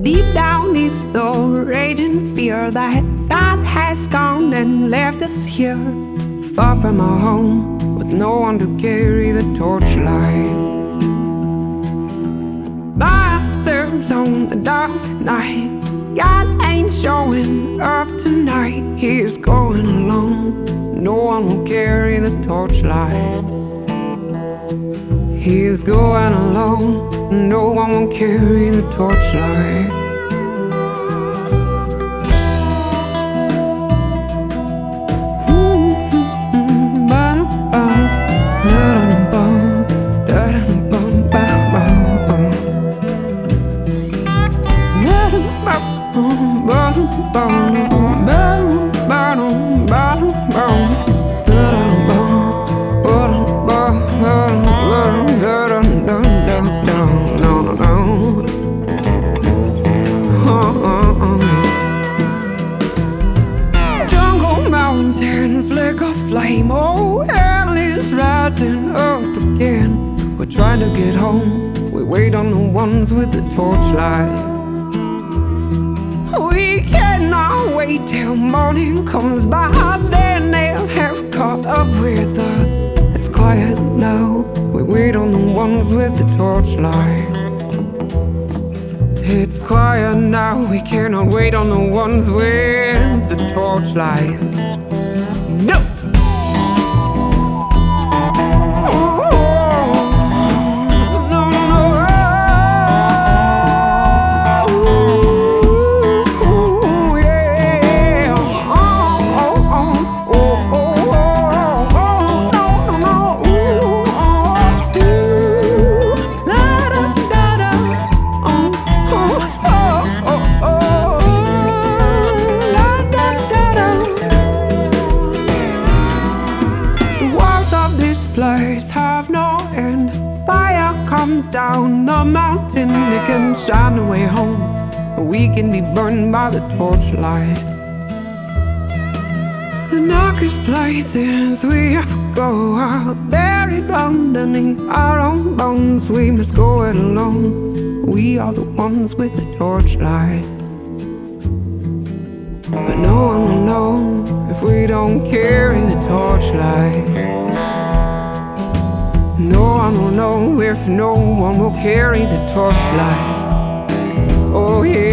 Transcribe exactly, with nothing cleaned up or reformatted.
Deep down is the raging fear that God has gone and left us here, far from our home, with no one to carry the torchlight. By ourselves on the dark night, God ain't showing up tonight. He's going alone, no one will carry the torchlight. He's going alone, no one will carry the torchlight. Flame, oh, hell is rising up again. We're trying to get home, we wait on the ones with the torchlight. We cannot wait till morning comes by, then they'll have caught up with us. It's quiet now, we wait on the ones with the torchlight. It's quiet now, we cannot wait on the ones with the torchlight. No! Place have no end. Fire comes down the mountain, it can shine the way home, but we can be burned by the torchlight. The darkest places we ever go are buried underneath our own bones. We must go it alone, we are the ones with the torchlight. But no one will know if we don't carry the torchlight. No one will know if no one will carry the torchlight. Oh yeah.